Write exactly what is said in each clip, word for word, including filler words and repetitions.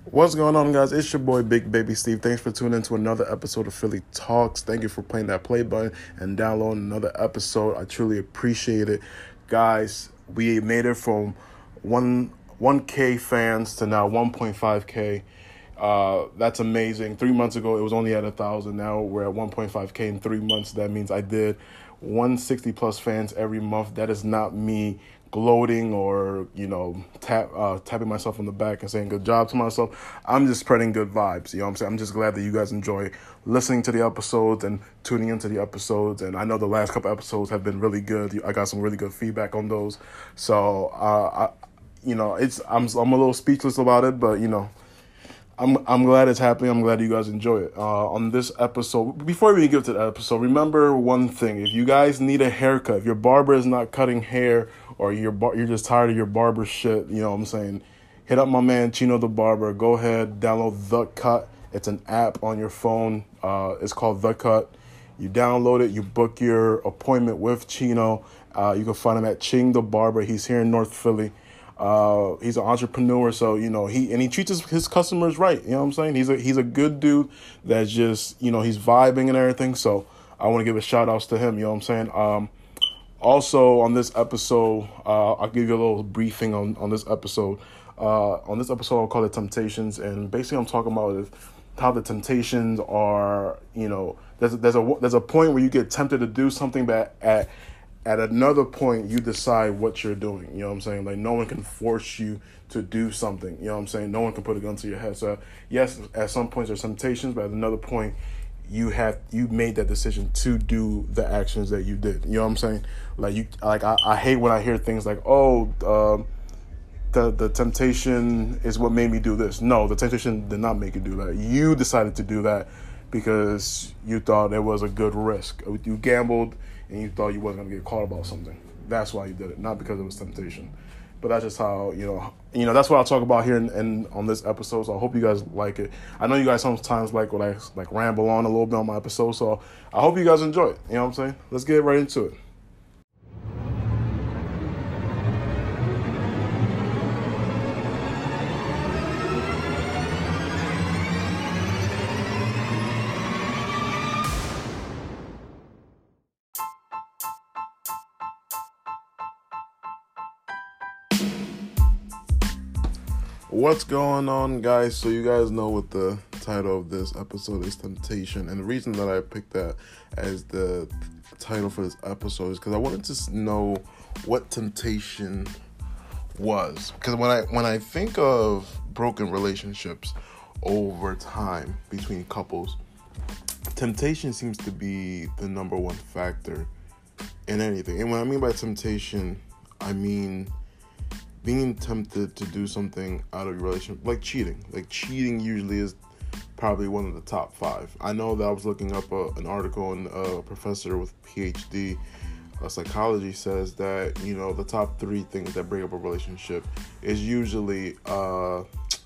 What's going on, guys? It's your boy, Big Baby Steve. Thanks for tuning in to another episode of Philly Talks. Thank you for playing that play button and downloading another episode. I truly appreciate it. Guys, we made it from one, 1K fans to now one point five K. Uh, that's amazing. Three months ago, it was only at one thousand. Now we're at one point five K in three months. That means I did one hundred sixty plus fans every month. That is not me gloating or, you know, tap uh, tapping myself on the back and saying good job to myself. I'm just spreading good vibes. You know what I'm saying? I'm just glad that you guys enjoy listening to the episodes and tuning into the episodes. And I know the last couple episodes have been really good. I got some really good feedback on those. So, uh, I, you know, it's I'm I'm a little speechless about it, but, you know, I'm I'm glad it's happening. I'm glad you guys enjoy it. Uh, on this episode, before we get to the episode, remember one thing: if you guys need a haircut, if your barber is not cutting hair, or you're bar- you're just tired of your barber shit, you know what I'm saying? Hit up my man Chino the Barber. Go ahead, download The Cut. It's an app on your phone. Uh, it's called The Cut. You download it. You book your appointment with Chino. Uh, you can find him at Ching the Barber. He's here in North Philly. Uh, he's an entrepreneur, so you know he and he treats his, his customers right. You know what I'm saying? He's a he's a good dude that's just, you know, he's vibing and everything. So I want to give a shout outs to him. You know what I'm saying? Um, also on this episode, uh, I'll give you a little briefing on on this episode. Uh, on this episode, I'll call it Temptations, and basically I'm talking about is how the temptations are. You know, there's there's a there's a point where you get tempted to do something, but at At another point, you decide what you're doing. You know what I'm saying? Like, no one can force you to do something. You know what I'm saying? No one can put a gun to your head. So, yes, at some points there's temptations, but at another point, you have you made that decision to do the actions that you did. You know what I'm saying? Like, you like I, I hate when I hear things like, oh, um, the the temptation is what made me do this. No, the temptation did not make you do that. You decided to do that because you thought it was a good risk. You gambled and you thought you wasn't going to get caught about something. That's why you did it, not because it was temptation. But that's just how, you know, you know, that's what I'll talk about here in, in on this episode. So I hope you guys like it. I know you guys sometimes like when I like ramble on a little bit on my episode. So I hope you guys enjoy it. You know what I'm saying? Let's get right into it. What's going on, guys? So you guys know what the title of this episode is, Temptation. And the reason that I picked that as the title for this episode is because I wanted to know what temptation was. Because when I when I think of broken relationships over time between couples, temptation seems to be the number one factor in anything. And what I mean by temptation, I mean being tempted to do something out of your relationship, like cheating. Like cheating usually is probably one of the top five. I know that I was looking up a, an article, and a professor with P H D uh, psychology says that, you know, the top three things that break up a relationship is usually uh,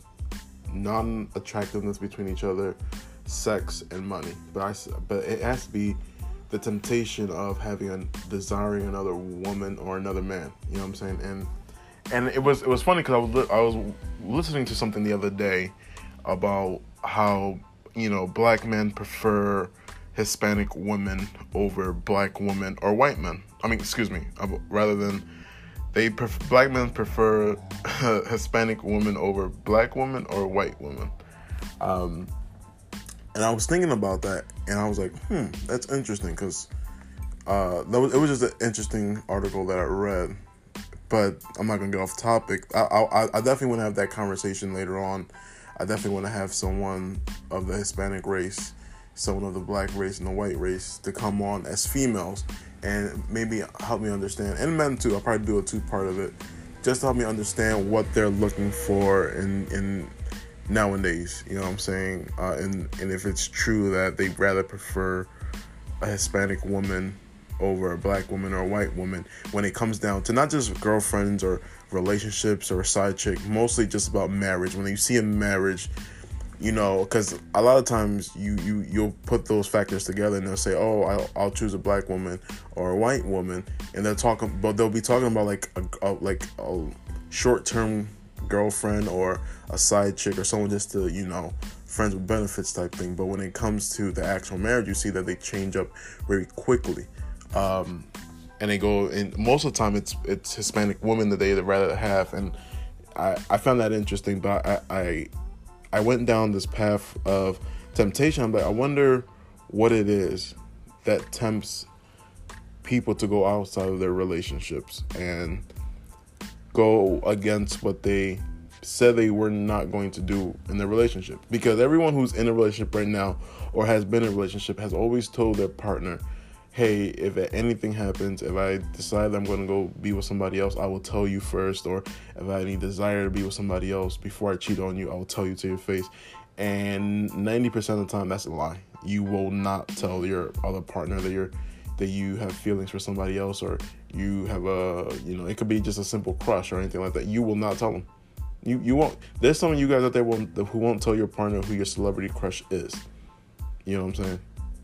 non-attractiveness between each other, sex, and money. But I, but it has to be the temptation of having a desiring another woman or another man. You know what I'm saying? And And it was it was funny because I was li- I was listening to something the other day about how, you know, black men prefer Hispanic women over black women or white men. I mean, excuse me, rather than they pref- black men prefer Hispanic women over black women or white women. Um, and I was thinking about that, and I was like, hmm, that's interesting because uh, that was, it was just an interesting article that I read. But I'm not going to get off topic. I, I, I definitely want to have that conversation later on. I definitely want to have someone of the Hispanic race, someone of the black race and the white race to come on as females and maybe help me understand. And men too. I'll probably do a two-part of it. Just to help me understand what they're looking for in, in nowadays. You know what I'm saying? Uh, and, and if it's true that they rather prefer a Hispanic woman over a black woman or a white woman when it comes down to not just girlfriends or relationships or a side chick, mostly just about marriage. When you see a marriage, you know, because a lot of times you, you, you'll put those factors together and they'll say, oh, I'll, I'll choose a black woman or a white woman. And they're talking, but they'll be talking about like a, a like a short-term girlfriend or a side chick or someone just to, you know, friends with benefits type thing. But when it comes to the actual marriage, you see that they change up very quickly. Um, and they go, and most of the time it's it's Hispanic women that they'd rather have. And I, I found that interesting, but I, I I went down this path of temptation. I'm like, I wonder what it is that tempts people to go outside of their relationships and go against what they said they were not going to do in their relationship. Because everyone who's in a relationship right now or has been in a relationship has always told their partner, hey, if anything happens, if I decide I'm going to go be with somebody else, I will tell you first. Or if I have any desire to be with somebody else before I cheat on you, I will tell you to your face. And ninety percent of the time, that's a lie. You will not tell your other partner that you're that you have feelings for somebody else, or you have a, you know, it could be just a simple crush or anything like that. You will not tell them. You you won't. There's some of you guys out there won't, who won't tell your partner who your celebrity crush is. You know what I'm saying?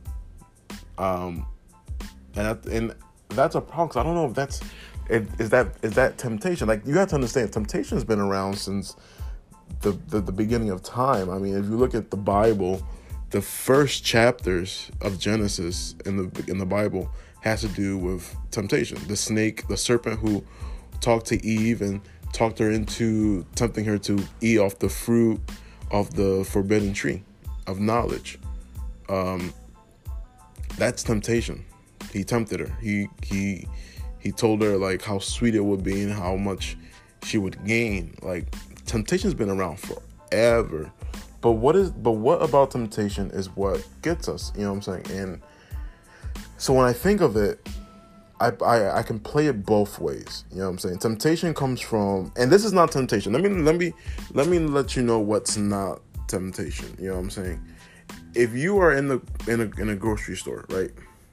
Um, and that, and that's a problem. 'Cause I don't know if that's is that is that temptation. Like, you have to understand, temptation has been around since the, the the beginning of time. I mean, if you look at the Bible, the first chapters of Genesis in the in the Bible has to do with temptation. The snake, the serpent who talked to Eve and talked her into tempting her to eat off the fruit of the forbidden tree of knowledge. Um, that's temptation. He tempted her. He he he told her like how sweet it would be and how much she would gain. Like, temptation's been around forever. But what is but what about temptation is what gets us, you know what I'm saying? And so when I think of it, I, I I can play it both ways. You know what I'm saying? Temptation comes from, and this is not temptation. Let me let me let me let you know what's not temptation. You know what I'm saying? If you are in the in a in a grocery store, right?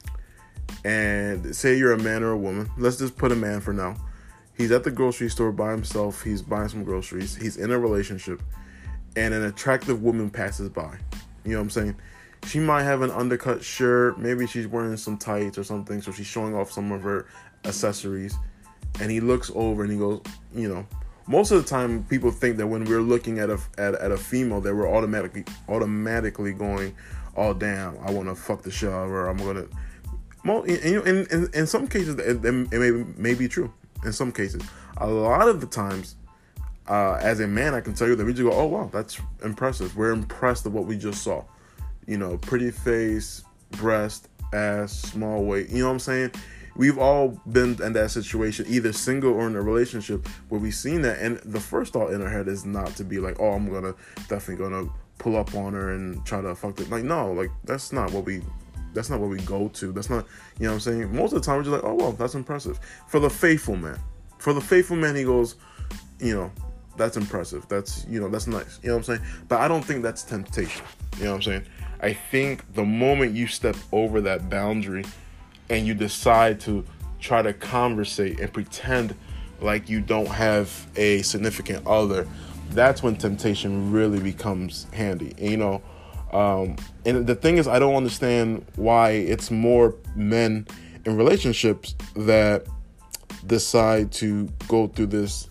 And say you're a man or a woman. Let's just put a man for now. He's at the grocery store by himself. He's buying some groceries. He's in a relationship. And an attractive woman passes by. You know what I'm saying? She might have an undercut shirt. Maybe she's wearing some tights or something. So she's showing off some of her accessories. And he looks over and he goes, you know, most of the time people think that when we're looking at a at, at a female that we're automatically automatically going, oh damn, I want to fuck the shit out of her. I'm gonna. Well, in, in, in, in some cases, it, it may, may be true. In some cases, a lot of the times, uh, as a man, I can tell you that we just go, oh wow, that's impressive. We're impressed with what we just saw. You know, pretty face, breast, ass, small weight. You know what I'm saying? We've all been in that situation, either single or in a relationship, where we've seen that. And the first thought in our head is not to be like, oh, I'm gonna definitely gonna pull up on her and try to fuck it. Like, no, like that's not what we. That's not what we go to. That's not, you know what I'm saying? Most of the time, we're just like, oh, well, that's impressive. For the faithful man. For the faithful man, he goes, you know, that's impressive. That's, you know, that's nice. You know what I'm saying? But I don't think that's temptation. You know what I'm saying? I think the moment you step over that boundary and you decide to try to conversate and pretend like you don't have a significant other, that's when temptation really becomes handy. And, you know, Um, and the thing is, I don't understand why it's more men in relationships that decide to go through this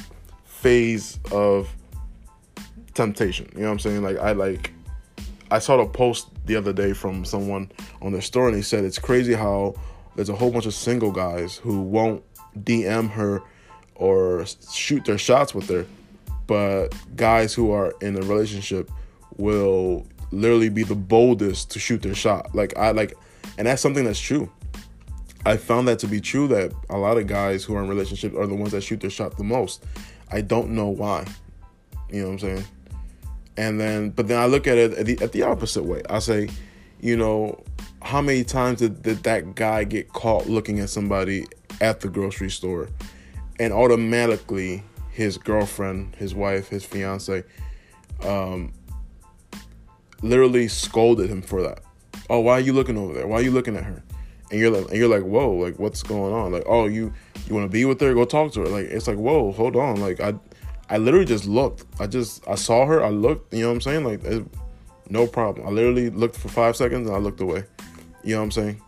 phase of temptation. You know what I'm saying? Like, I like, I saw a post the other day from someone on their story, and he said it's crazy how there's a whole bunch of single guys who won't D M her or shoot their shots with her, but guys who are in a relationship will literally be the boldest to shoot their shot. Like, I like, and that's something that's true. I found that to be true, that a lot of guys who are in relationships are the ones that shoot their shot the most. I don't know why. You know what I'm saying? And then, but then I look at it at the, at the opposite way. I say, you know, how many times did, did that guy get caught looking at somebody at the grocery store, and automatically his girlfriend, his wife, his fiance, um, literally scolded him for that. Oh, why are you looking over there? Why are you looking at her? And you're like, and you're like, whoa, like what's going on? Like, oh, you you want to be with her? Go talk to her. Like, it's like, whoa, hold on. Like, I I literally just looked. I just I saw her. I looked. You know what I'm saying? Like, it, no problem. I literally looked for five seconds and I looked away. You know what I'm saying?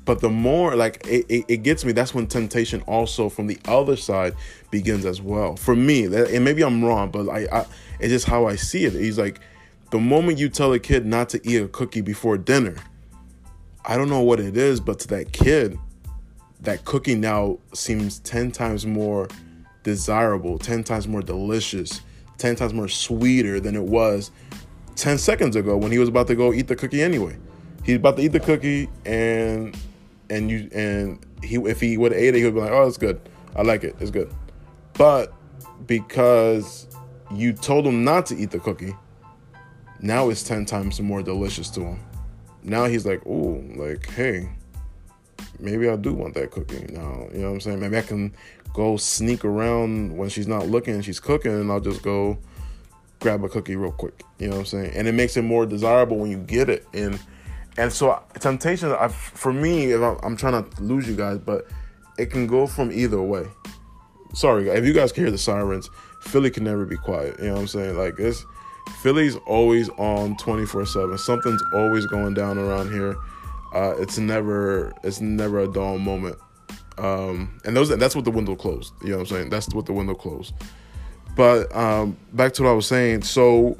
But the more, like, it, it, it gets me, that's when temptation also from the other side begins as well. For me, and maybe I'm wrong, but I, I it's just how I see it. He's like, the moment you tell a kid not to eat a cookie before dinner, I don't know what it is, but to that kid, that cookie now seems ten times more desirable, ten times more delicious, ten times more sweeter than it was ten seconds ago when he was about to go eat the cookie anyway. He's about to eat the cookie, and and you and he if he would have ate it, he would be like, oh, it's good. I like it. It's good. But because you told him not to eat the cookie, now it's ten times more delicious to him. Now he's like, ooh, like, hey, maybe I do want that cookie now. You know what I'm saying? Maybe I can go sneak around when she's not looking and she's cooking, and I'll just go grab a cookie real quick. You know what I'm saying? And it makes it more desirable when you get it. And and so temptation, I, for me, if I'm, I'm trying to lose you guys, but it can go from either way. Sorry, if you guys can hear the sirens, Philly can never be quiet. You know what I'm saying? Like, it's Philly's always on twenty-four seven. Something's always going down around here. Uh, it's never it's never a dull moment. Um, and those that's what the window closed. You know what I'm saying? That's what the window closed. But um, back to what I was saying. So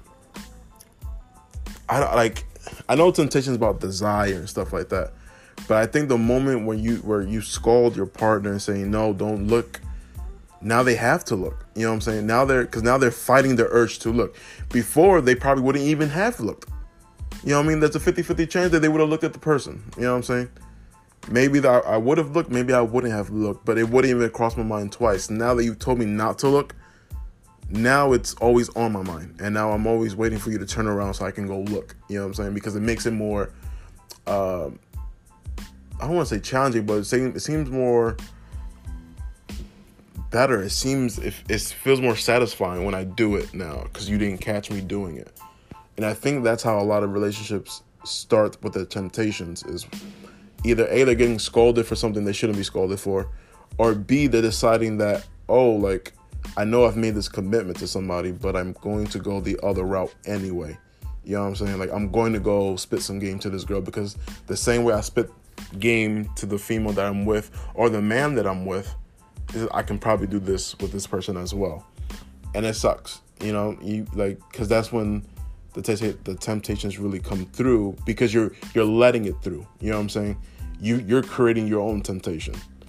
I like I know temptation is about desire and stuff like that. But I think the moment when you where you scold your partner and saying no, don't look. Now they have to look. You know what I'm saying? Now they're because now they're fighting the urge to look. Before they probably wouldn't even have looked. You know what I mean? There's a fifty-fifty chance that they would have looked at the person. You know what I'm saying? Maybe that I would have looked, maybe I wouldn't have looked, but it wouldn't even cross my mind twice. Now that you've told me not to look, now it's always on my mind. And now I'm always waiting for you to turn around so I can go look. You know what I'm saying? Because it makes it more, uh, I don't want to say challenging, but it seems, it seems more better. It seems, it, it feels more satisfying when I do it now because you didn't catch me doing it. And I think that's how a lot of relationships start with the temptations is either A, they're getting scolded for something they shouldn't be scolded for, or B, they're deciding that, oh, like, I know I've made this commitment to somebody, but I'm going to go the other route anyway. You know what I'm saying? Like, I'm going to go spit some game to this girl because the same way I spit game to the female that I'm with or the man that I'm with, I can probably do this with this person as well. And it sucks, you know, you like, because that's when the, t- the temptations really come through because you're you're letting it through. You know what I'm saying? You, you're creating your own temptation.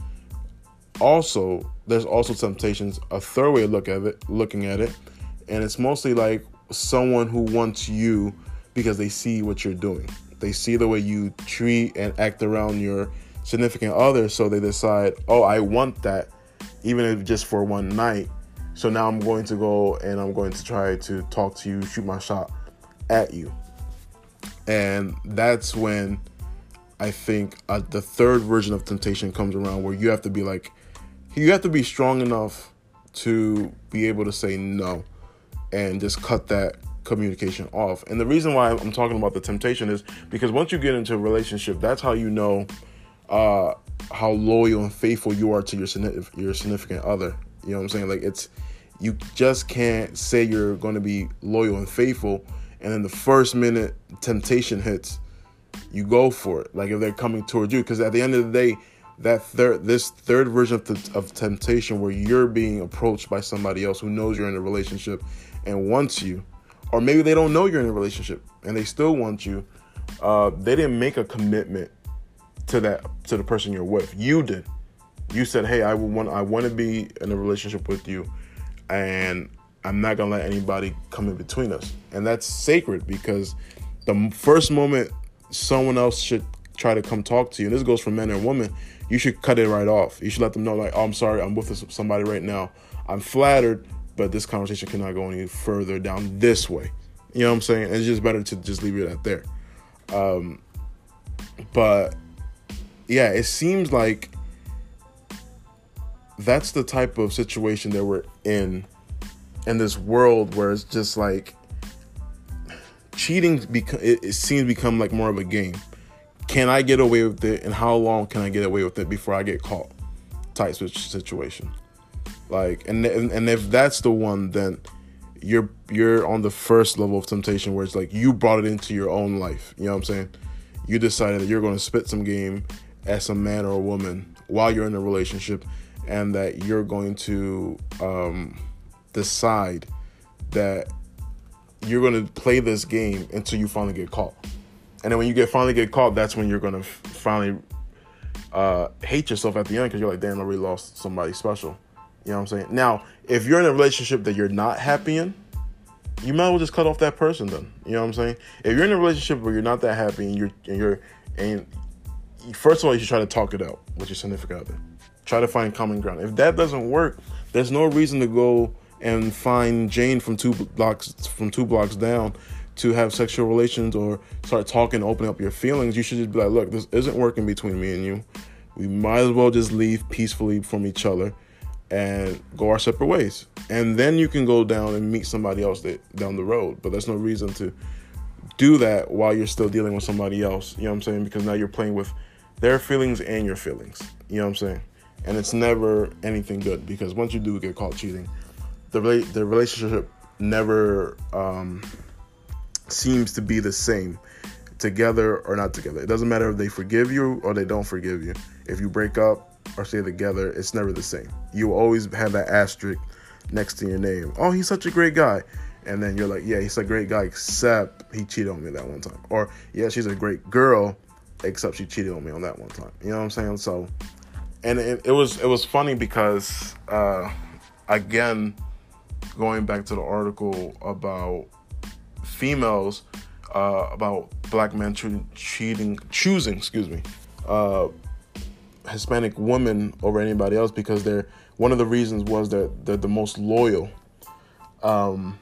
Also, there's also temptations, a third way of look at it, looking at it, and it's mostly like someone who wants you because they see what you're doing. They see the way you treat and act around your significant other, so they decide, oh, I want that, even if just for one night. So now I'm going to go and I'm going to try to talk to you, shoot my shot at you. And that's when I think uh, the third version of temptation comes around where you have to be like, you have to be strong enough to be able to say no and just cut that communication off. And the reason why I'm talking about the temptation is because once you get into a relationship, that's how you know uh, how loyal and faithful you are to your your significant other. You know what I'm saying? Like, it's, you just can't say you're going to be loyal and faithful, and then the first minute temptation hits, you go for it. Like, if they're coming towards you, because at the end of the day, that third, this third version of, the, of temptation where you're being approached by somebody else who knows you're in a relationship and wants you, or maybe they don't know you're in a relationship and they still want you. Uh, they didn't make a commitment to that, to the person you're with. You did. You said, hey, I want, I want to be in a relationship with you, and I'm not going to let anybody come in between us. And that's sacred, because the first moment someone else should try to come talk to you, and this goes for men and women, you should cut it right off. You should let them know, like, oh, I'm sorry, I'm with somebody right now. I'm flattered, but this conversation cannot go any further down this way. You know what I'm saying? It's just better to just leave it at there. Um, but, yeah, it seems like that's the type of situation that we're in, in this world where it's just like cheating, beca- it, it seems to become like more of a game. Can I get away with it, and how long can I get away with it before I get caught? Type situation. Like, and and if that's the one, then you're you're on the first level of temptation where it's like you brought it into your own life. You know what I'm saying? You decided that you're going to spit some game as a man or a woman while you're in a relationship, and that you're going to um, decide that you're going to play this game until you finally get caught. And then when you get finally get caught, that's when you're going to f- finally uh, hate yourself at the end, because you're like, damn, I really lost somebody special. You know what I'm saying? Now, if you're in a relationship that you're not happy in, you might as well just cut off that person then. You know what I'm saying? If you're in a relationship where you're not that happy and you're and you're and first of all, you should try to talk it out with your significant other. Try to find common ground. If that doesn't work, there's no reason to go and find Jane from two blocks from two blocks down to have sexual relations or start talking, open up your feelings. You should just be like, look, this isn't working between me and you. We might as well just leave peacefully from each other and go our separate ways. And then you can go down and meet somebody else that, down the road. But there's no reason to do that while you're still dealing with somebody else. You know what I'm saying? Because now you're playing with their feelings and your feelings. You know what I'm saying? And it's never anything good, because once you do get caught cheating, the the relationship never um, seems to be the same, together or not together. It doesn't matter if they forgive you or they don't forgive you. If you break up or stay together, it's never the same. You always have that asterisk next to your name. Oh, he's such a great guy. And then you're like, yeah, he's a great guy, except he cheated on me that one time. Or, yeah, she's a great girl, except she cheated on me on that one time. You know what I'm saying? So, and it, it was it was funny because, uh, again, going back to the article about females, uh, about black men cho- cheating, choosing, excuse me, uh, Hispanic women over anybody else, because they're, one of the reasons was that they're the most loyal. Um,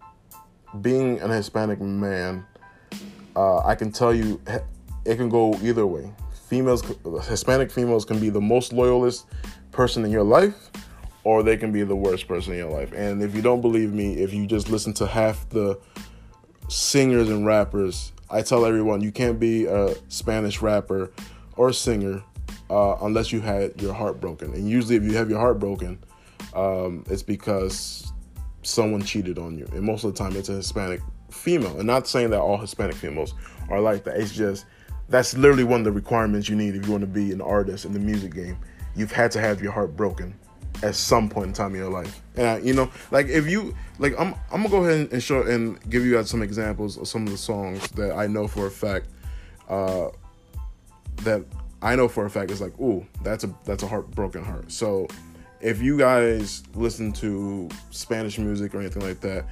being an Hispanic man, uh, I can tell you, it can go either way. Females, Hispanic females can be the most loyalist person in your life, or they can be the worst person in your life. And if you don't believe me, if you just listen to half the singers and rappers, I tell everyone, you can't be a Spanish rapper or singer uh, unless you had your heart broken. And usually if you have your heart broken, um, it's because someone cheated on you. And most of the time it's a Hispanic female. And not saying that all Hispanic females are like that. It's just, that's literally one of the requirements you need if you want to be an artist in the music game. You've had to have your heart broken at some point in time in your life. And I, you know, like if you, like I'm I'm gonna go ahead and show and give you guys some examples of some of the songs that I know for a fact, uh, that I know for a fact is like, ooh, that's a that's a heartbroken heart. So if you guys listen to Spanish music or anything like that,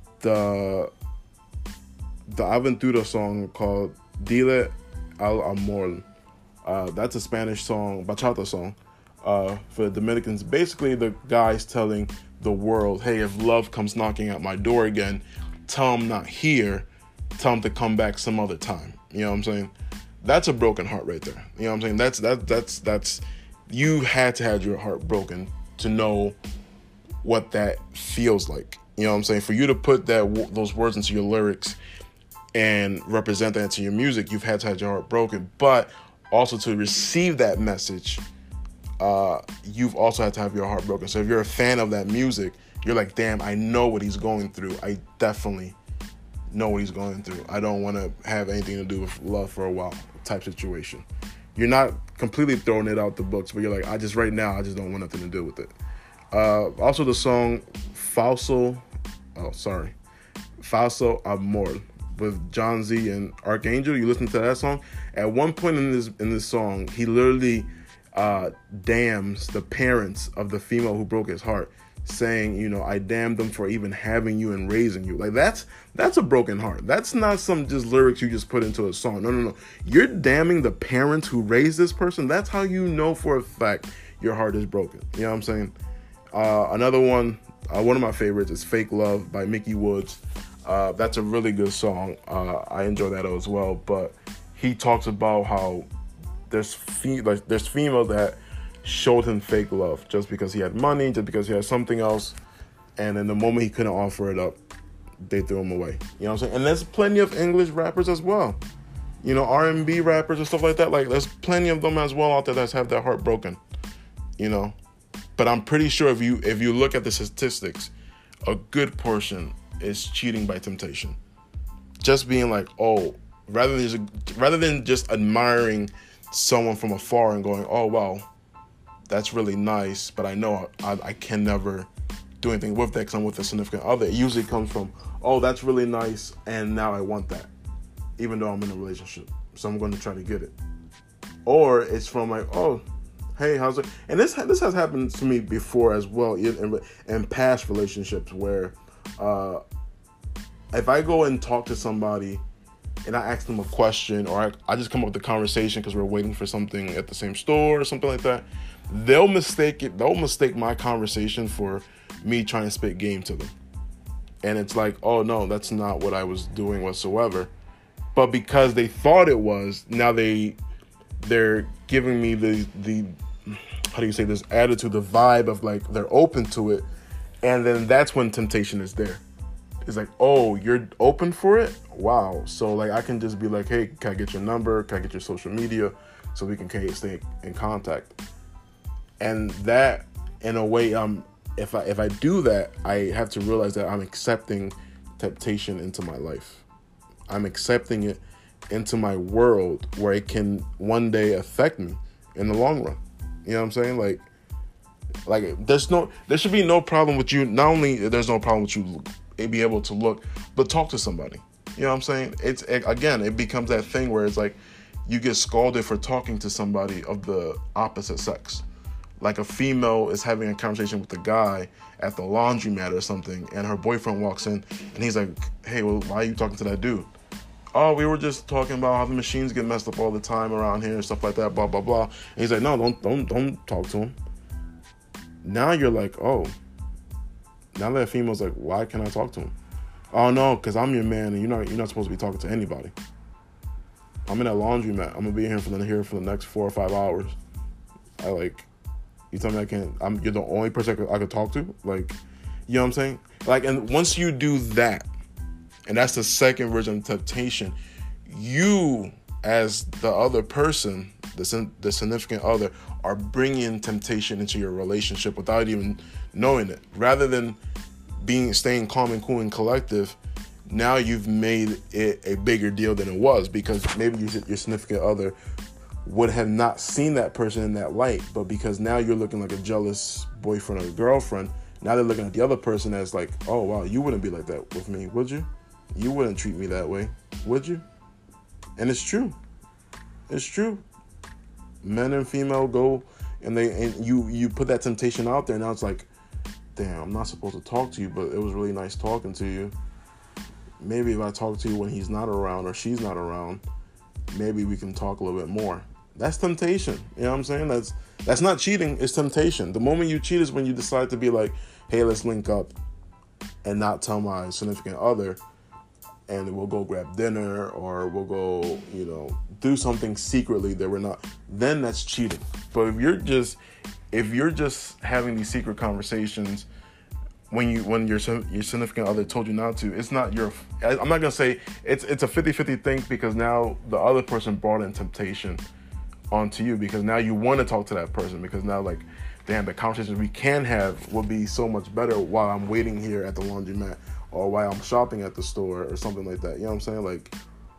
the the Aventura song called Dile al Amor, uh, that's a Spanish song, bachata song, uh, for the Dominicans. Basically, the guy's telling the world, hey, if love comes knocking at my door again, tell him I'm not here, tell him to come back some other time. You know what I'm saying? That's a broken heart right there. You know what I'm saying? That's that that's that's you had to have your heart broken to know what that feels like. You know what I'm saying? For you to put that those words into your lyrics and represent that into your music, you've had to have your heart broken. But also to receive that message, uh, you've also had to have your heart broken. So if you're a fan of that music, you're like, damn, I know what he's going through. I definitely know what he's going through. I don't want to have anything to do with love for a while type situation. You're not completely throwing it out the books, but you're like, I just, right now, I just don't want nothing to do with it. Uh, also the song Falso, oh, sorry, Falso Amor with John Z and Archangel. You listen to that song. At one point in this in this song, he literally uh, damns the parents of the female who broke his heart, saying, you know, I damn them for even having you and raising you. Like that's that's a broken heart. That's not some just lyrics you just put into a song. No, no, no. You're damning the parents who raised this person. That's how you know for a fact your heart is broken. You know what I'm saying? Uh, another one, uh, one of my favorites is Fake Love by Mickey Woods. Uh, that's a really good song. Uh, I enjoy that as well. But he talks about how there's fe- like there's females that showed him fake love just because he had money, just because he had something else, and in the moment he couldn't offer it up, they threw him away. You know what I'm saying? And there's plenty of English rappers as well. You know, R and B rappers and stuff like that. Like there's plenty of them as well out there that have their heart broken. You know, but I'm pretty sure if you if you look at the statistics, a good portion is cheating by temptation. Just being like, oh, rather than just, rather than just admiring someone from afar and going, oh, wow, that's really nice, but I know I, I can never do anything with that because I'm with a significant other. It usually comes from, oh, that's really nice, and now I want that, even though I'm in a relationship. So I'm going to try to get it. Or it's from like, oh, hey, how's it? And this this has happened to me before as well in, in past relationships where uh, if I go and talk to somebody and I ask them a question, or I, I just come up with the conversation because we're waiting for something at the same store or something like that, they'll mistake it. They'll mistake my conversation for me trying to spit game to them. And it's like, oh, no, that's not what I was doing whatsoever. But because they thought it was, now they, they're giving me the, the how do you say this, attitude, the vibe of like they're open to it. And then that's when temptation is there. It's like, oh, you're open for it? Wow. So like I can just be like, hey, can I get your number? Can I get your social media so we can stay in contact? And that, in a way, um, if I if I do that, I have to realize that I'm accepting temptation into my life. I'm accepting it into my world where it can one day affect me in the long run. You know what I'm saying? Like, like there's no, there should be no problem with you. Not only there's no problem with you be able to look, but talk to somebody. You know what I'm saying? It's, it, again, it becomes that thing where it's like you get scalded for talking to somebody of the opposite sex. Like a female is having a conversation with a guy at the laundromat or something, and her boyfriend walks in, and he's like, hey, well, why are you talking to that dude? Oh, we were just talking about how the machines get messed up all the time around here and stuff like that, blah, blah, blah. And he's like, no, don't, don't, don't talk to him. Now you're like, oh, now that female's like, why can't I talk to him? Oh, no, because I'm your man, and you're not, you're not supposed to be talking to anybody. I'm in that laundromat. I'm going to be here for the, here for the next four or five hours. I like... You tell me I can't, I'm, you're the only person I could, I could talk to? Like, you know what I'm saying? Like, and once you do that, and that's the second version of temptation, you, as the other person, the, the significant other, are bringing temptation into your relationship without even knowing it. Rather than being, staying calm and cool and collective, now you've made it a bigger deal than it was, because maybe your, your significant other would have not seen that person in that light, but because now you're looking like a jealous boyfriend or girlfriend, now they're looking at the other person as like, oh, wow, you wouldn't be like that with me, would you? You wouldn't treat me that way, would you? And it's true. It's true. Men and female go, and they and you you put that temptation out there, and now it's like, damn, I'm not supposed to talk to you, but it was really nice talking to you. Maybe if I talk to you when he's not around or she's not around, maybe we can talk a little bit more. That's temptation. You know what I'm saying? That's that's not cheating. It's temptation. The moment you cheat is when you decide to be like, hey, let's link up and not tell my significant other, and we'll go grab dinner, or we'll go, you know, do something secretly that we're not. Then that's cheating. But if you're just if you're just having these secret conversations when you when your your significant other told you not to, it's not your. I'm not gonna say it's it's a fifty-fifty thing, because now the other person brought in temptation onto you, because now you want to talk to that person, because now, like, damn, the conversations we can have will be so much better while I'm waiting here at the laundromat, or while I'm shopping at the store, or something like that. You know what I'm saying? Like,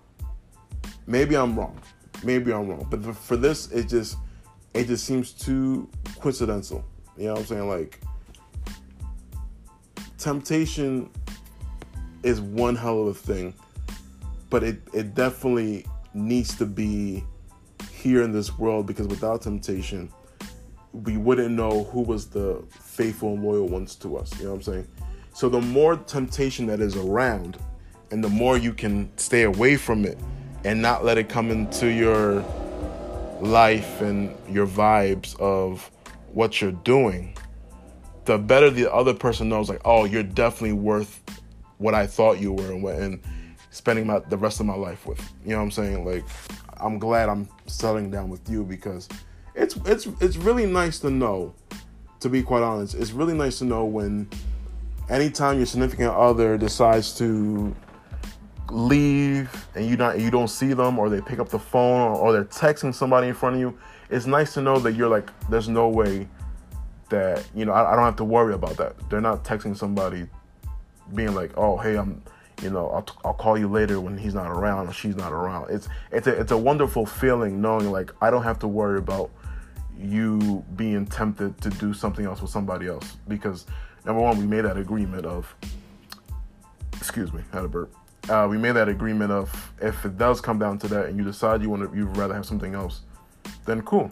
maybe I'm wrong, maybe I'm wrong, but for this, it just it just seems too coincidental. You know what I'm saying? Like, temptation is one hell of a thing, but it, it definitely needs to be here in this world, because without temptation, we wouldn't know who was the faithful and loyal ones to us. You know what I'm saying? So the more temptation that is around, and the more you can stay away from it and not let it come into your life and your vibes of what you're doing, the better the other person knows, like, oh, you're definitely worth what I thought you were, and, and spending my, the rest of my life with. You know what I'm saying? Like, I'm glad I'm settling down with you, because it's it's it's really nice to know, to be quite honest, it's really nice to know when anytime your significant other decides to leave and you not you don't see them, or they pick up the phone, or, or they're texting somebody in front of you, it's nice to know that you're like, there's no way that, you know, I, I don't have to worry about that. They're not texting somebody being like, oh, hey, I'm, you know, I'll, I'll call you later when he's not around or she's not around. It's it's a, it's a wonderful feeling knowing, like, I don't have to worry about you being tempted to do something else with somebody else. Because, number one, we made that agreement of, excuse me, I had a burp. Uh, we made that agreement of, if it does come down to that and you decide you want to, you'd rather have something else, then cool.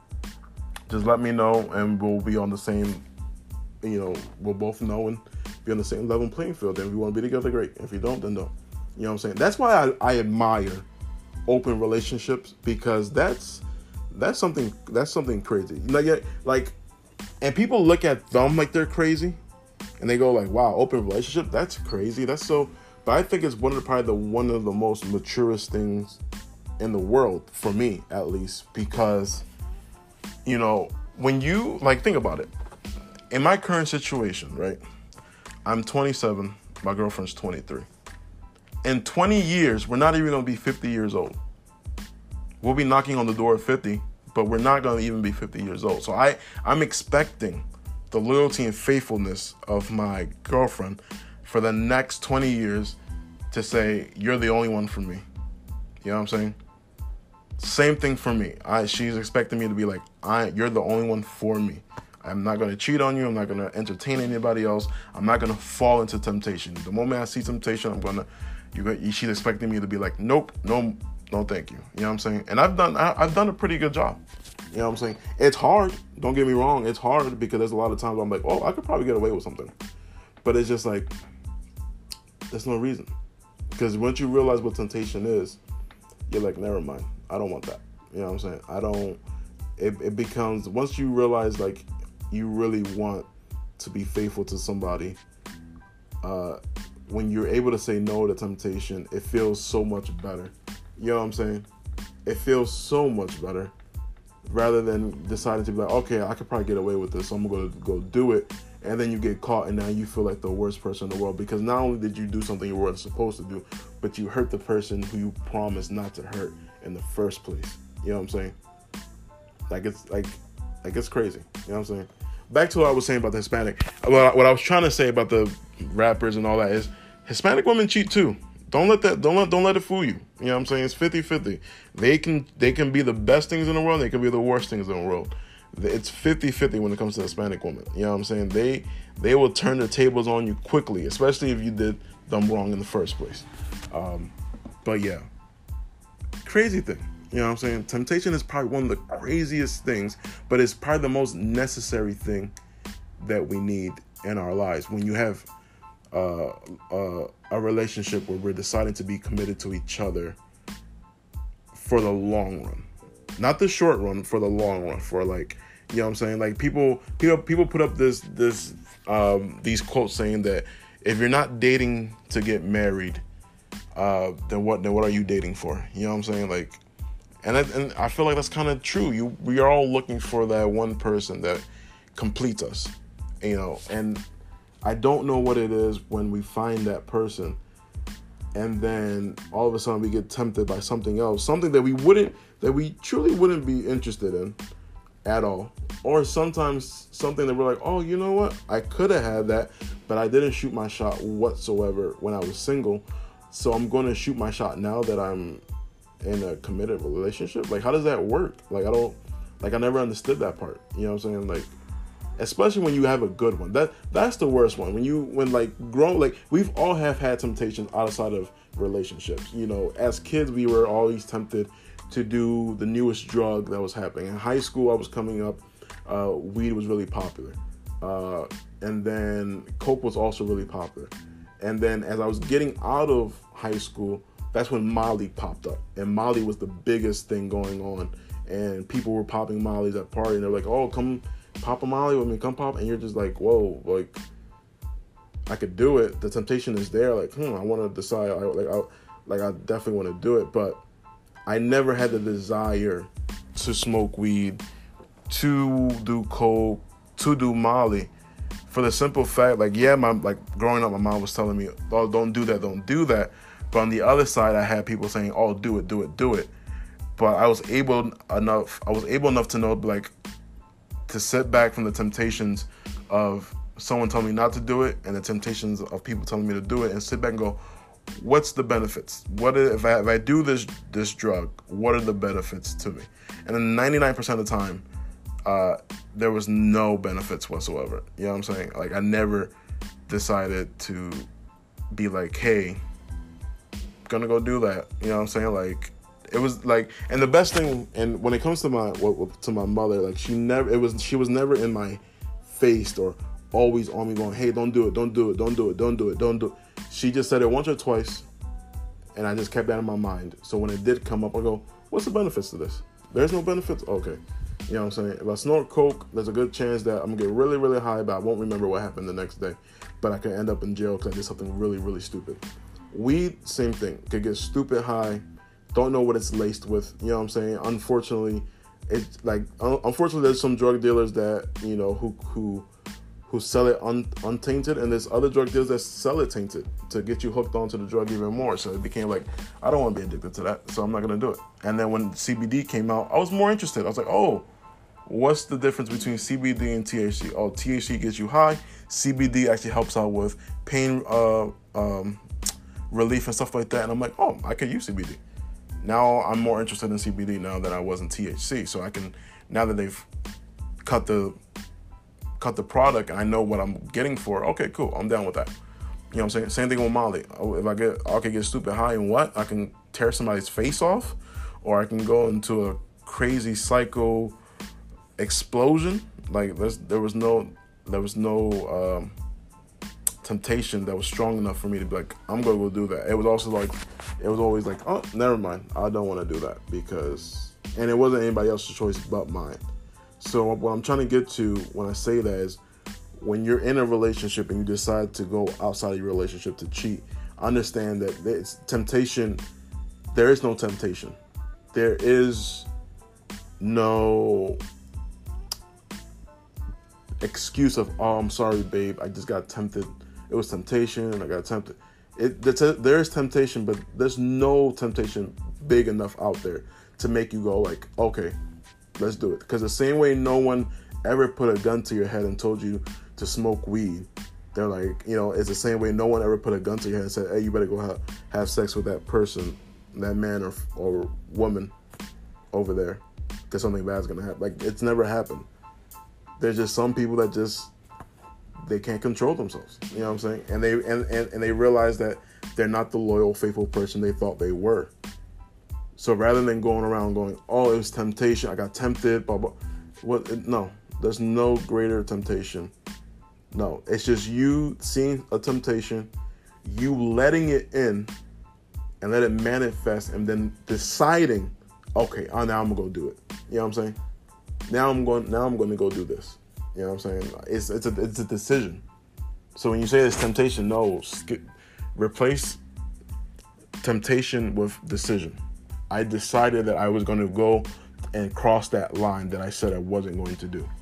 Just let me know and we'll be on the same, you know, we'll both know and be on the same level playing field. And if you want to be together, great. If you don't, then don't. You know what I'm saying? That's why I, I admire open relationships, because that's that's something that's something crazy. Like, like, and people look at them like they're crazy, and they go like, "Wow, open relationship? That's crazy. That's so." But I think it's one of the, probably the one of the most maturest things in the world, for me at least, because, you know, when you, like, think about it. In my current situation, right? I'm twenty-seven. My girlfriend's twenty-three. In twenty years, we're not even going to be fifty years old. We'll be knocking on the door of fifty, but we're not going to even be fifty years old. So I, I'm expecting the loyalty and faithfulness of my girlfriend for the next twenty years to say, you're the only one for me. You know what I'm saying? Same thing for me. I, she's expecting me to be like, I, you're the only one for me. I'm not going to cheat on you. I'm not going to entertain anybody else. I'm not going to fall into temptation. The moment I see temptation, I'm going to, you, she's expecting me to be like, nope, no, no, thank you. You know what I'm saying? And I've done, I, I've done a pretty good job. You know what I'm saying? It's hard. Don't get me wrong. It's hard because there's a lot of times where I'm like, oh, I could probably get away with something. But it's just like, there's no reason. Because once you realize what temptation is, you're like, never mind. I don't want that. You know what I'm saying? I don't, it, it becomes, once you realize, like, you really want to be faithful to somebody, uh, when you're able to say no to temptation, it feels so much better. You know what I'm saying? It feels so much better rather than deciding to be like, okay, I could probably get away with this, so I'm going to go do it. And then you get caught and now you feel like the worst person in the world, because not only did you do something you weren't supposed to do, but you hurt the person who you promised not to hurt in the first place. You know what I'm saying? Like, it's like, like it's crazy. You know what I'm saying? Back to what I was saying about the Hispanic. What I was trying to say about the rappers and all that is, Hispanic women cheat too. Don't let that, don't let, don't let it fool you. You know what I'm saying? It's fifty-fifty. They can, they can be the best things in the world. They can be the worst things in the world. It's fifty-fifty when it comes to Hispanic women. You know what I'm saying? They, they will turn the tables on you quickly, especially if you did them wrong in the first place. Um, but yeah, crazy thing. You know what I'm saying? Temptation is probably one of the craziest things, but it's probably the most necessary thing that we need in our lives. When you have uh, uh, a relationship where we're deciding to be committed to each other for the long run, not the short run, for the long run, for like, you know what I'm saying? Like people, people, people put up this, this, um, these quotes saying that if you're not dating to get married, uh, then what, then what are you dating for? You know what I'm saying? Like, And I, and I feel like that's kind of true. You, we are all looking for that one person that completes us, you know. And I don't know what it is when we find that person, and then all of a sudden we get tempted by something else, something that we wouldn't, that we truly wouldn't be interested in at all, or sometimes something that we're like, oh, you know what, I could have had that, but I didn't shoot my shot whatsoever when I was single, so I'm going to shoot my shot now that I'm in a committed relationship. Like, how does that work? Like, I don't, like, I never understood that part. You know what I'm saying? Like, especially when you have a good one. That that's the worst one. When you, when like grown, like we've all have had temptations outside of relationships. You know, as kids, we were always tempted to do the newest drug that was happening. In high school, I was coming up, uh, weed was really popular. Uh, and then coke was also really popular. And then as I was getting out of high school, that's when Molly popped up. And Molly was the biggest thing going on. And people were popping Mollies at party. And they're like, oh, come pop a Molly with me, come pop. And you're just like, whoa, like, I could do it. The temptation is there. Like, hmm, I want to decide. I, like, I, like, I definitely want to do it. But I never had the desire to smoke weed, to do coke, to do Molly. For the simple fact, like, yeah, my like growing up, my mom was telling me, oh, don't do that, don't do that. But on the other side, I had people saying, oh, do it, do it, do it. But I was able enough, I was able enough to know, like, to sit back from the temptations of someone telling me not to do it and the temptations of people telling me to do it, and sit back and go, what's the benefits? What are, if I if I do this this drug? What are the benefits to me? And then ninety-nine percent of the time, uh, there was no benefits whatsoever. You know what I'm saying? Like I never decided to be like, hey, gonna go do that. You know what I'm saying? Like it was like, and the best thing, and when it comes to my to my mother, like she never, it was she was never in my face or always on me going, hey, don't do it, don't do it, don't do it, don't do it, don't do it. She just said it once or twice, and I just kept that in my mind. So when it did come up, I go, what's the benefits to this? There's no benefits? Okay. You know what I'm saying? If I snort coke, there's a good chance that I'm going to get really, really high, but I won't remember what happened the next day. But I could end up in jail because I did something really, really stupid. Weed, same thing. Could get stupid high, don't know what it's laced with. You know what I'm saying? Unfortunately, it's like, unfortunately, there's some drug dealers that, you know, who, who, who sell it un, untainted, and there's other drug dealers that sell it tainted to get you hooked onto the drug even more. So it became like, I don't want to be addicted to that, so I'm not going to do it. And then when C B D came out, I was more interested. I was like, oh, what's the difference between C B D and T H C? Oh, T H C gets you high. C B D actually helps out with pain uh, um, relief and stuff like that. And I'm like, oh, I can use C B D. Now I'm more interested in C B D now than I was in T H C. So I can, now that they've cut the cut the product and I know what I'm getting for, okay, cool, I'm down with that. You know what I'm saying? Same thing with Molly. If I get, I can get stupid high and what? I can tear somebody's face off, or I can go into a crazy psycho explosion. Like there's, there was no, there was no um, temptation that was strong enough for me to be like, I'm gonna go do that. It was also like, it was always like, oh, never mind, I don't want to do that because, and it wasn't anybody else's choice but mine. So what I'm trying to get to when I say that is, when you're in a relationship and you decide to go outside of your relationship to cheat, understand that it's temptation. There is no temptation. There is no excuse of, oh, I'm sorry, babe, I just got tempted. It was temptation and I got tempted. It, there is temptation, but there's no temptation big enough out there to make you go like, okay, let's do it. Because the same way no one ever put a gun to your head and told you to smoke weed, they're like, you know, it's the same way no one ever put a gun to your head and said, hey, you better go have, have sex with that person, that man or, or woman over there, because something bad's going to happen. Like, it's never happened. There's just some people that just, they can't control themselves. You know what I'm saying? And they and, and, and they realize that they're not the loyal, faithful person they thought they were. So rather than going around going, oh, it was temptation, I got tempted, blah, blah. What? No, there's no greater temptation. No, it's just you seeing a temptation, you letting it in and let it manifest, and then deciding, okay, oh, now I'm gonna go do it. You know what I'm saying? Now I'm going. Now I'm going to go do this. You know what I'm saying? It's it's a it's a decision. So when you say it's temptation, no, skip, replace temptation with decision. I decided that I was going to go and cross that line that I said I wasn't going to do,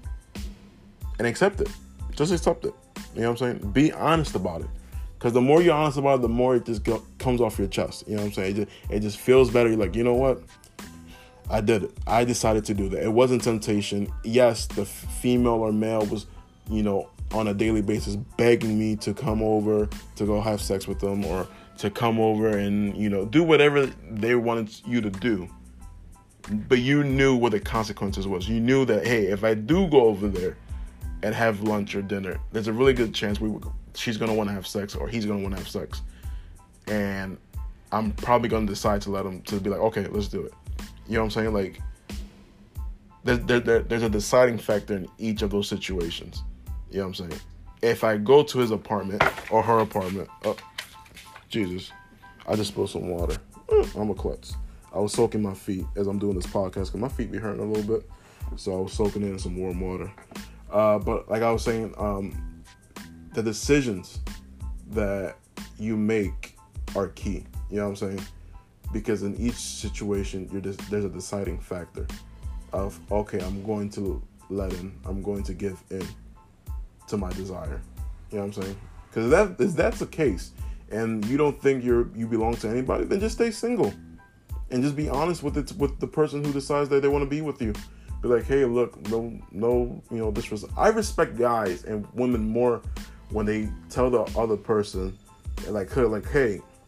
and accept it. Just accept it. You know what I'm saying? Be honest about it. Because the more you're honest about it, the more it just go, comes off your chest. You know what I'm saying? It just, it just feels better. You're like, you know what? I did it. I decided to do that. It wasn't temptation. Yes, the female or male was, you know, on a daily basis begging me to come over to go have sex with them, or to come over and, you know, do whatever they wanted you to do. But you knew what the consequences was. You knew that, hey, if I do go over there and have lunch or dinner, there's a really good chance we would, she's going to want to have sex, or he's going to want to have sex. And I'm probably going to decide to let him, to be like, okay, let's do it. You know what I'm saying? Like, there, there, there, there's a deciding factor in each of those situations. You know what I'm saying? If I go to his apartment or her apartment, oh, Jesus, I just spilled some water. I'm a klutz. I was soaking my feet as I'm doing this podcast because my feet be hurting a little bit. So I was soaking in some warm water. Uh, but like I was saying, um, the decisions that you make are key. You know what I'm saying? Because in each situation, you're just, there's a deciding factor of, okay, I'm going to let in, I'm going to give in to my desire. You know what I'm saying? Because that, if that's the case, and you don't think you're you belong to anybody, then just stay single, and just be honest with it with the person who decides that they want to be with you. Be like, hey, look, no, no, you know, this was. I respect guys and women more when they tell the other person, like, like, hey,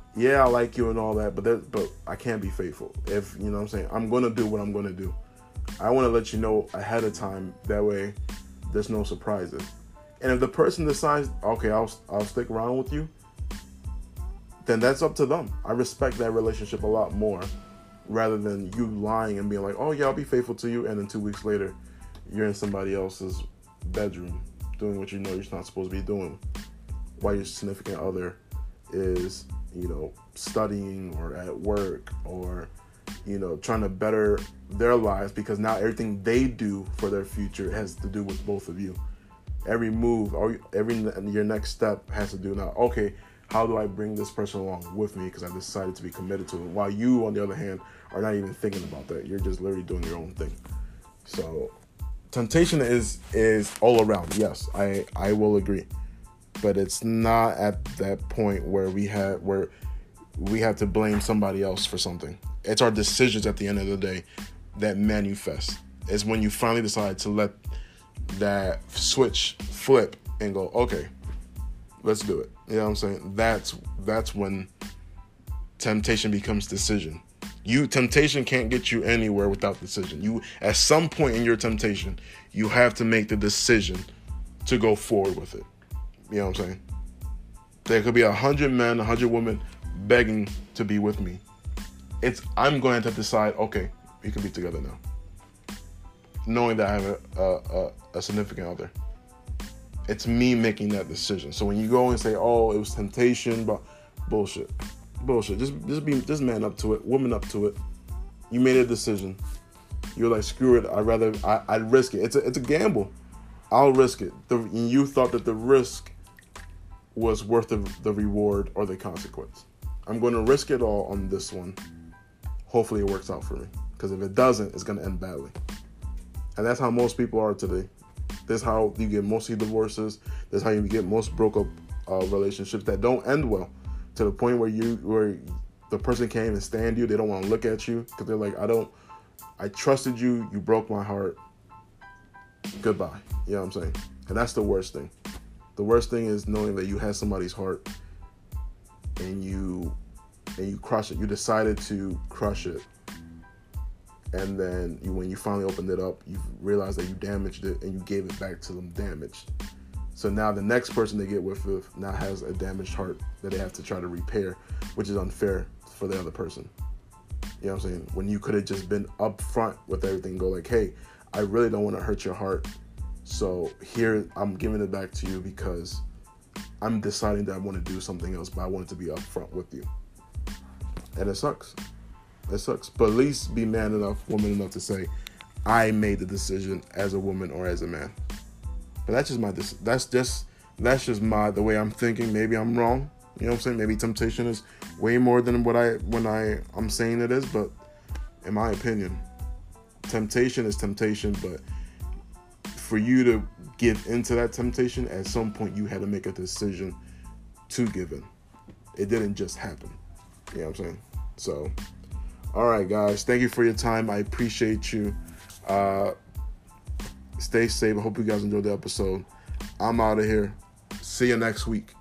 yeah, I like you and all that, but that, but I can't be faithful. If, you know what I'm saying, I'm going to do what I'm going to do. I want to let you know ahead of time. That way there's no surprises. And if the person decides, okay, I'll I'll stick around with you, then that's up to them. I respect that relationship a lot more rather than you lying and being like, oh yeah, I'll be faithful to you. And then two weeks later, you're in somebody else's bedroom doing what you know you're not supposed to be doing while your significant other is, you know, studying or at work or, you know, trying to better their lives, because now everything they do for their future has to do with both of you. Every move or every your next step has to do now, okay, how do I bring this person along with me because I decided to be committed to it? While you, on the other hand, are not even thinking about that. You're just literally doing your own thing. So temptation is is all around. Yes, I, I will agree. But it's not at that point where we have where we have to blame somebody else for something. It's our decisions at the end of the day that manifest. It's when you finally decide to let that switch flip and go, okay, let's do it. You know what I'm saying? That's that's when temptation becomes decision. You temptation can't get you anywhere without decision. You at some point in your temptation, you have to make the decision to go forward with it. You know what I'm saying? There could be a hundred men, a hundred women begging to be with me. It's I'm going to decide, okay, we can be together now. Knowing that I have a, a, a, a significant other. It's me making that decision. So when you go and say, oh, it was temptation, but bullshit. Bullshit. Just just be just man up to it, woman up to it. You made a decision. You're like, screw it. I'd rather I, I'd risk it. It's a it's a gamble. I'll risk it. The, and you thought that the risk was worth the, the reward or the consequence. I'm going to risk it all on this one. Hopefully it works out for me. Because if it doesn't, it's going to end badly. And that's how most people are today. That's how you get most of divorces. That's how you get most broke up uh, relationships that don't end well. To the point where you where the person can't even stand you. They don't want to look at you. Because they're like, I don't, I trusted you. You broke my heart. Goodbye. You know what I'm saying? And that's the worst thing. The worst thing is knowing that you had somebody's heart and you and you crush it. You decided to crush it. And then you, when you finally opened it up, you realized that you damaged it and you gave it back to them damaged. So now the next person they get with, with now has a damaged heart that they have to try to repair, which is unfair for the other person. You know what I'm saying? When you could have just been upfront with everything, go like, hey, I really don't want to hurt your heart. So here, I'm giving it back to you because I'm deciding that I want to do something else, but I want it to be upfront with you. And it sucks. It sucks. But at least be man enough, woman enough to say, I made the decision as a woman or as a man. But that's just my, that's just, that's just my, the way I'm thinking. Maybe I'm wrong. You know what I'm saying? Maybe temptation is way more than what I, when I, I'm saying it is. But in my opinion, temptation is temptation, but for you to give into that temptation, at some point you had to make a decision to give in. It didn't just happen. You know what I'm saying? So, all right, guys. Thank you for your time. I appreciate you. Uh, stay safe. I hope you guys enjoyed the episode. I'm out of here. See you next week.